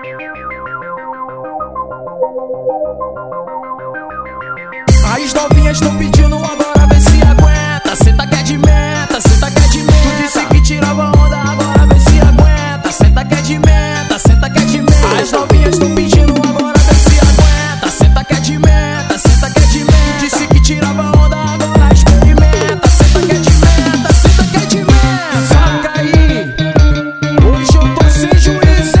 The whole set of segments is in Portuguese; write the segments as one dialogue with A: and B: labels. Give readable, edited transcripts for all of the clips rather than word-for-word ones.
A: As novinhas tão pedindo agora, vê se aguenta. Senta que é de menta, senta que é de menta. Tu disse que tirava onda, agora vê se aguenta. Senta que é de menta, senta que é de menta. As novinhas tão pedindo agora, vê se aguenta. Senta que é de menta, senta que é de menta. Tu disse que tirava onda, agora experimenta. Senta que é de menta, senta que é de menta. Saca aí, hoje eu tô sem juízo,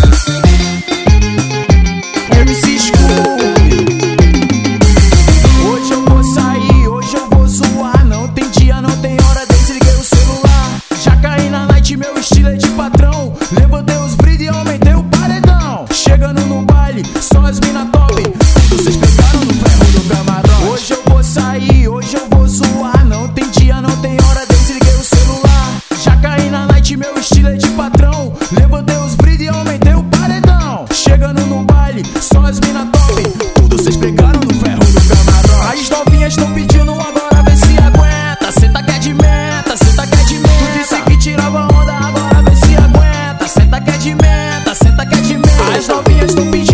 A: MC Scooby. Hoje eu vou sair, hoje eu vou zoar. Não tem dia, não tem hora, desliguei o celular. Já caí na night, meu estilo é de patrão. Levantei os brilhos e aumentei o paredão. Chegando no baile, só as mina top. Vocês pegaram no ferro do camarote. Hoje eu vou sair, hoje eu vou zoar. Não tem dia, não tem hora, desliguei o celular. Já caí na night, meu estilo é de patrão. Levantei os brilhos e aumentei o paredão. Chegando no baile, só as mina top. Tudo vocês pegaram no ferro do camarote. As novinhas tão pedindo agora, vê se aguenta. Senta que é de menta, senta que é de menta. Tu disse que tirava onda, agora vê se aguenta. Senta que é de menta, senta que é de menta. As novinhas tão pedindo